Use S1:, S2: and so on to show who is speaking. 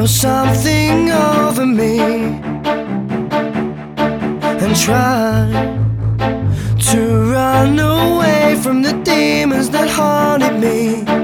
S1: something over me and try to run away from the demons that haunted me.